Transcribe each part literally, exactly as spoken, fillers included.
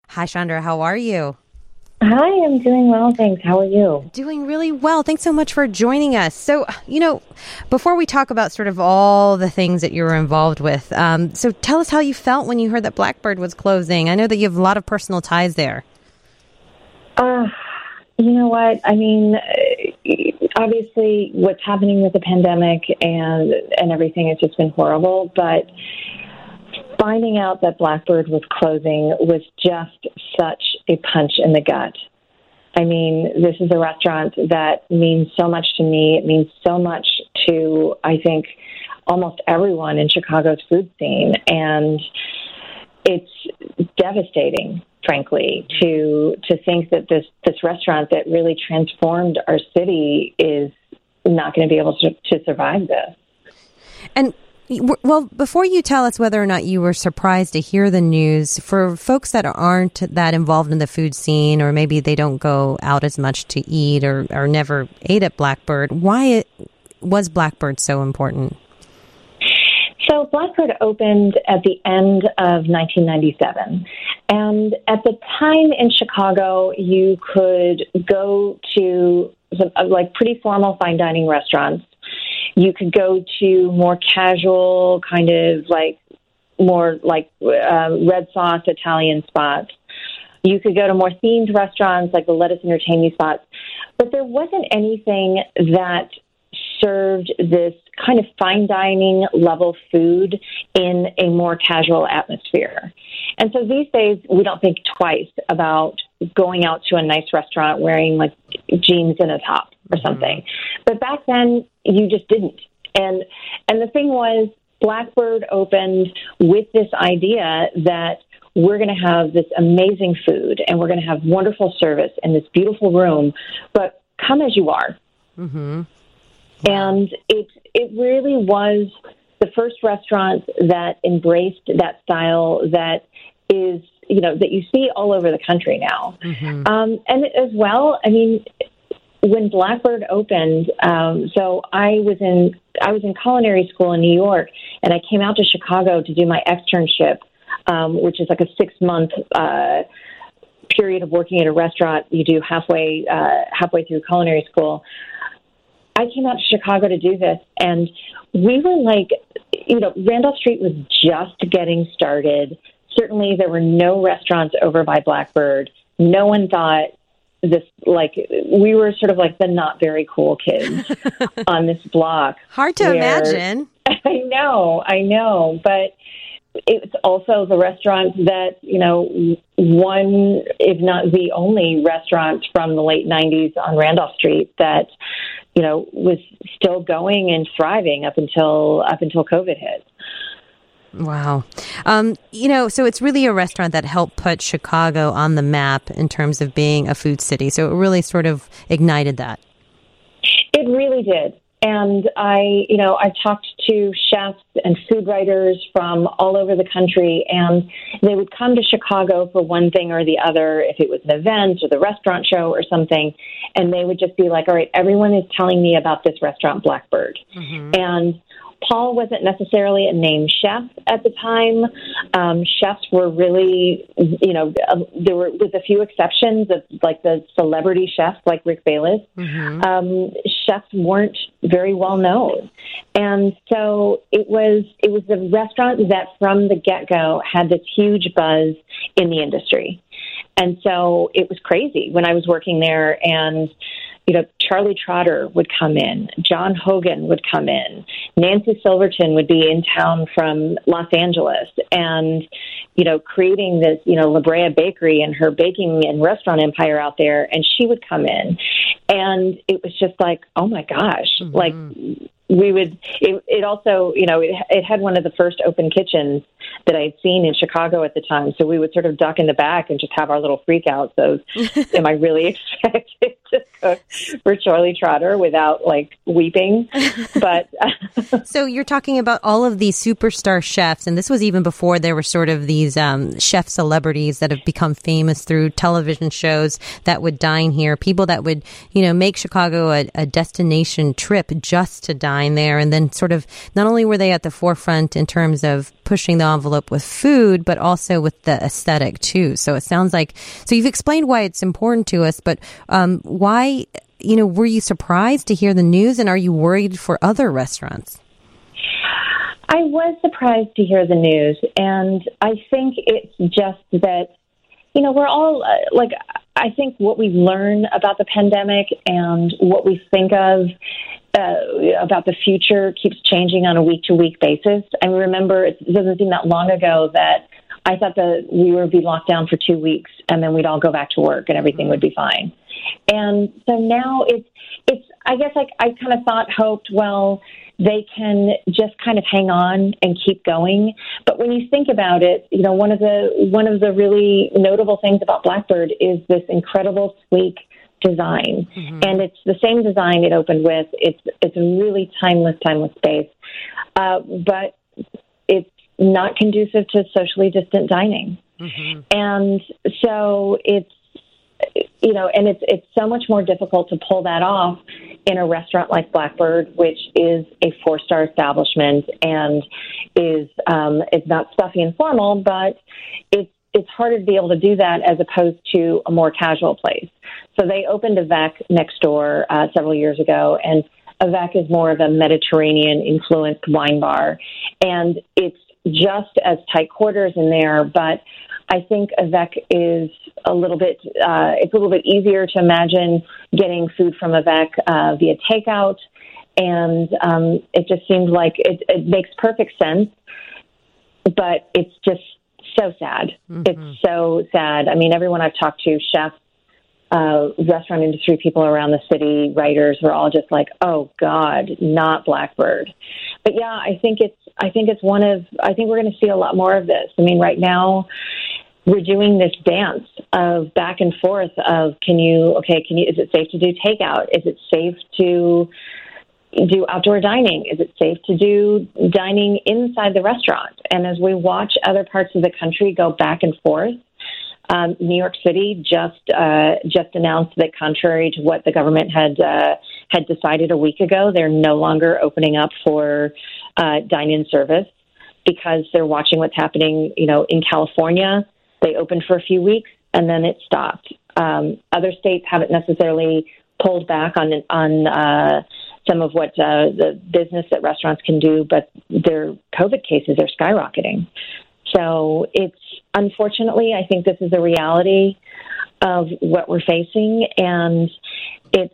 Hi, Chandra. How are you? Hi, I'm doing well, thanks. How are you? Doing really well. Thanks so much for joining us. So, you know, before we talk about sort of all the things that you were involved with, um, so tell us how you felt when you heard that Blackbird was closing. I know that you have a lot of personal ties there. Uh, you know what? I mean, obviously what's happening with the pandemic and, and everything has just been horrible, but finding out that Blackbird was closing was just such a punch in the gut. I mean, this is a restaurant that means so much to me. It means so much to, I think, almost everyone in Chicago's food scene. And it's devastating, frankly, to to think that this, this restaurant that really transformed our city is not going to be able to, to survive this. And well, before you tell us whether or not you were surprised to hear the news, for folks that aren't that involved in the food scene, or maybe they don't go out as much to eat or, or never ate at Blackbird, why it, was Blackbird so important? So Blackbird opened at the end of nineteen ninety-seven. And at the time in Chicago, you could go to some, like pretty formal fine dining restaurants. You could go to more casual, kind of like more like uh, red sauce Italian spots. You could go to more themed restaurants like the Let Us Entertain You spots. But there wasn't anything that served this kind of fine dining level food in a more casual atmosphere. And so these days, we don't think twice about going out to a nice restaurant wearing like jeans and a top or something. Mm-hmm. But back then, you just didn't. And and the thing was, Blackbird opened with this idea that we're going to have this amazing food and we're going to have wonderful service in this beautiful room, but come as you are. Mm-hmm. And it it really was the first restaurant that embraced that style that is, you know, that you see all over the country now. Mm-hmm. Um, and as well, I mean, when Blackbird opened, um, so I was in I was in culinary school in New York, and I came out to Chicago to do my externship, um, which is like a six month uh, period of working at a restaurant. You do halfway uh, halfway through culinary school. I came out to Chicago to do this, and we were like, you know, Randolph Street was just getting started. Certainly, there were no restaurants over by Blackbird. No one thought this, like, we were sort of like the not very cool kids on this block. Hard to where, imagine. I know, I know, but it's also the restaurant that, you know, one, if not the only restaurant from the late nineties on Randolph Street that, you know, was still going and thriving up until up until COVID hit. Wow. Um, you know, so it's really a restaurant that helped put Chicago on the map in terms of being a food city. So it really sort of ignited that. It really did. And I, you know, I talked to chefs and food writers from all over the country, and they would come to Chicago for one thing or the other, if it was an event or the restaurant show or something, and they would just be like, all right, everyone is telling me about this restaurant, Blackbird. Mm-hmm. And Paul wasn't necessarily a named chef at the time. Um, chefs were really, you know, uh, there were, with a few exceptions of like the celebrity chefs like Rick Bayless, mm-hmm. um, chefs weren't very well known. And so it was, it was the restaurant that from the get-go had this huge buzz in the industry. And so it was crazy when I was working there, and you know, Charlie Trotter would come in, John Hogan would come in, Nancy Silverton would be in town from Los Angeles, and, you know, creating this, you know, La Brea Bakery and her baking and restaurant empire out there, and she would come in. And it was just like, oh my gosh, mm-hmm. like we would, it, it also, you know, it, it had one of the first open kitchens that I had seen in Chicago at the time. So we would sort of duck in the back and just have our little freakouts of, am I really expected to cook for Charlie Trotter without like weeping? But so you're talking about all of these superstar chefs, and this was even before there were sort of these um, chef celebrities that have become famous through television shows that would dine here, people that would, you know, make Chicago a, a destination trip just to dine there. And then sort of not only were they at the forefront in terms of pushing the envelope with food, but also with the aesthetic too. So it sounds like, so you've explained why it's important to us, but um, why, you know, were you surprised to hear the news, and are you worried for other restaurants? I was surprised to hear the news, and I think it's just that, you know, we're all, uh, like, I think what we learn about the pandemic and what we think of uh, about the future keeps changing on a week-to-week basis. I remember, it doesn't seem that long ago that I thought that we would be locked down for two weeks, and then we'd all go back to work, and everything would be fine. And so now it's, it's. I guess I, I kind of thought, hoped, well, they can just kind of hang on and keep going. But when you think about it, you know, one of the one of the really notable things about Blackbird is this incredible sleek design. Mm-hmm. And it's the same design it opened with. It's it's a really timeless, timeless space. Uh, but it's not conducive to socially distant dining. Mm-hmm. And so it's, you know, and it's it's so much more difficult to pull that off in a restaurant like Blackbird, which is a four-star establishment and is um, it's not stuffy and formal, but it's it's harder to be able to do that as opposed to a more casual place. So they opened Avec next door uh, several years ago, and Avec is more of a Mediterranean-influenced wine bar, and it's just as tight quarters in there, but I think Avec is a little bit, uh, it's a little bit easier to imagine getting food from Avec uh, via takeout. And um, it just seems like it, it makes perfect sense, but it's just so sad. Mm-hmm. It's so sad. I mean, everyone I've talked to, chefs, uh, restaurant industry people around the city, writers, were all just like, oh God, not Blackbird. But yeah, I think it's, I think it's one of, I think we're going to see a lot more of this. I mean, right now, we're doing this dance of back and forth of, can you, okay, can you, is it safe to do takeout? Is it safe to do outdoor dining? Is it safe to do dining inside the restaurant? And as we watch other parts of the country go back and forth, um, New York City just uh, just announced that, contrary to what the government had uh, had decided a week ago, they're no longer opening up for uh, dine-in service because they're watching what's happening, you know, in California. They opened for a few weeks and then it stopped. Um, other states haven't necessarily pulled back on on uh, some of what uh, the business that restaurants can do, but their COVID cases are skyrocketing. So it's, unfortunately, I think this is the reality of what we're facing, and it's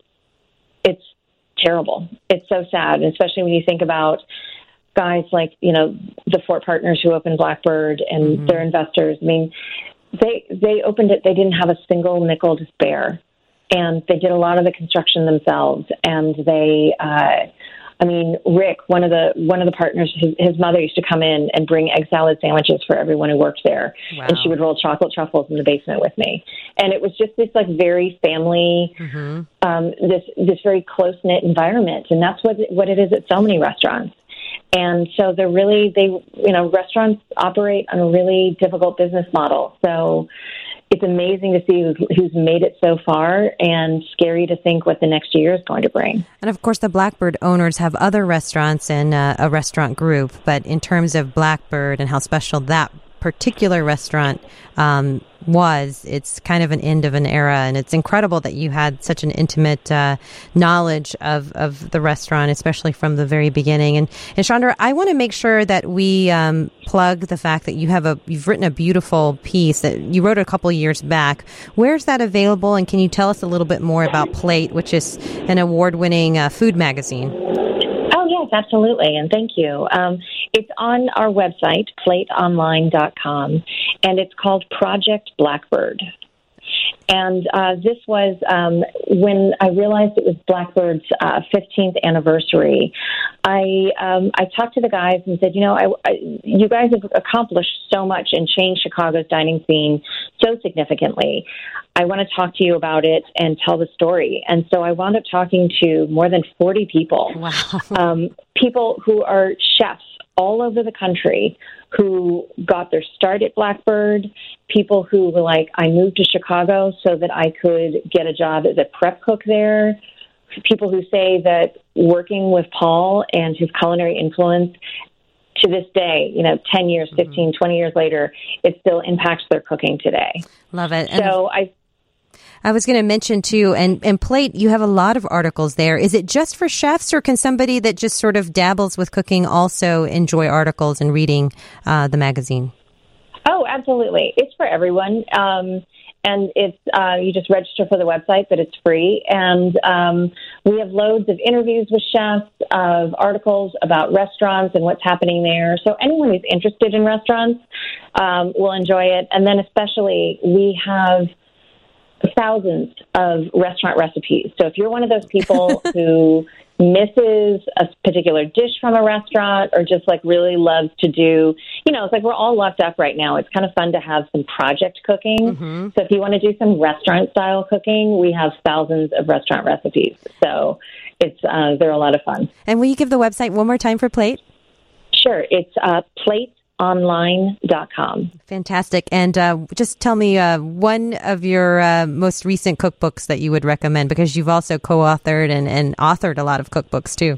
it's terrible. It's so sad, especially when you think about guys like, you know, the Fort Partners who opened Blackbird and mm-hmm. their investors. I mean, they they opened it, they didn't have a single nickel to spare, and they did a lot of the construction themselves. And they, uh, I mean, Rick, one of the one of the partners, his, his mother used to come in and bring egg salad sandwiches for everyone who worked there, wow. and she would roll chocolate truffles in the basement with me. And it was just this like very family, mm-hmm. um, this this very close knit environment, and that's what what it is at so many restaurants. And so they're really, they, you know, restaurants operate on a really difficult business model. So it's amazing to see who's made it so far, and scary to think what the next year is going to bring. And of course, the Blackbird owners have other restaurants and uh, a restaurant group. But in terms of Blackbird and how special that particular restaurant um, was, it's kind of an end of an era, and it's incredible that you had such an intimate uh, knowledge of, of the restaurant, especially from the very beginning. And, and Chandra, I want to make sure that we um, plug the fact that you have a you've written a beautiful piece that you wrote a couple of years back. Where's that available? And can you tell us a little bit more about Plate, which is an award-winning uh, food magazine? Oh, yes, absolutely. And thank you. Um, it's on our website, plate online dot com, and it's called Project Blackbird. And uh, this was um, when I realized it was Blackbird's uh, fifteenth anniversary. I um, I talked to the guys and said, you know, I, I, you guys have accomplished so much and changed Chicago's dining scene so significantly. I want to talk to you about it and tell the story. And so I wound up talking to more than forty people, wow. um, people who are chefs all over the country who got their start at Blackbird, people who were like, I moved to Chicago so that I could get a job as a prep cook there, people who say that working with Paul and his culinary influence to this day, you know, ten years, fifteen, mm-hmm. twenty years later, it still impacts their cooking today. Love it. So and I... I was going to mention too, and, and Plate, you have a lot of articles there. Is it just for chefs, or can somebody that just sort of dabbles with cooking also enjoy articles and reading uh, the magazine? Oh, absolutely. It's for everyone. Um, and it's uh, you just register for the website, but it's free. And um, we have loads of interviews with chefs, of articles about restaurants and what's happening there. So anyone who's interested in restaurants um, will enjoy it. And then especially we have thousands of restaurant recipes. So if you're one of those people who misses a particular dish from a restaurant, or just like really loves to do, you know, it's like we're all locked up right now. It's kind of fun to have some project cooking. Mm-hmm. So if you want to do some restaurant style cooking, we have thousands of restaurant recipes. So it's uh, they're a lot of fun. And will you give the website one more time for Plate? Sure. It's uh, plate online dot com. Fantastic. And uh, just tell me uh, one of your uh, most recent cookbooks that you would recommend, because you've also co-authored and, and authored a lot of cookbooks too.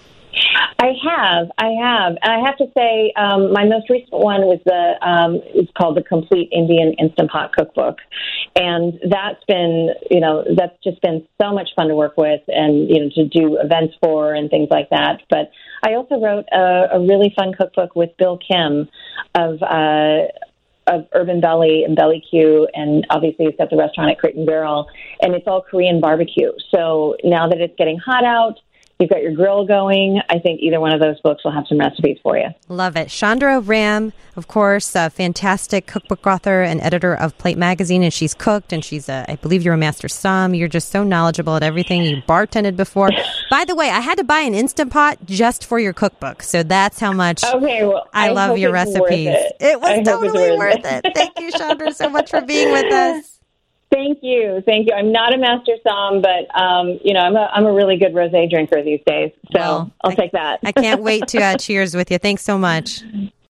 I have, I have, and I have to say, um, my most recent one was the, um, it's called the Complete Indian Instant Pot Cookbook, and that's been, you know, that's just been so much fun to work with, and you know, to do events for and things like that. But I also wrote a, a really fun cookbook with Bill Kim of. Uh, of Urban Belly and Belly Q, and obviously it's got the restaurant at Crate and Barrel, and it's all Korean barbecue. So now that it's getting hot out, you've got your grill going, I think either one of those books will have some recipes for you. Love it. Chandra Ram, of course, a fantastic cookbook author and editor of Plate Magazine, and she's cooked, and she's, a, I believe you're a master somm. You're just so knowledgeable at everything. You bartended before. By the way, I had to buy an Instant Pot just for your cookbook, so that's how much okay, well, I, I love your recipes. It. it was I totally worth it. it. Thank you, Chandra, so much for being with us. Thank you. Thank you. I'm not a master somm, but, um, you know, I'm a, I'm a really good rosé drinker these days. So well, I'll I, take that. I can't wait to uh, cheers with you. Thanks so much.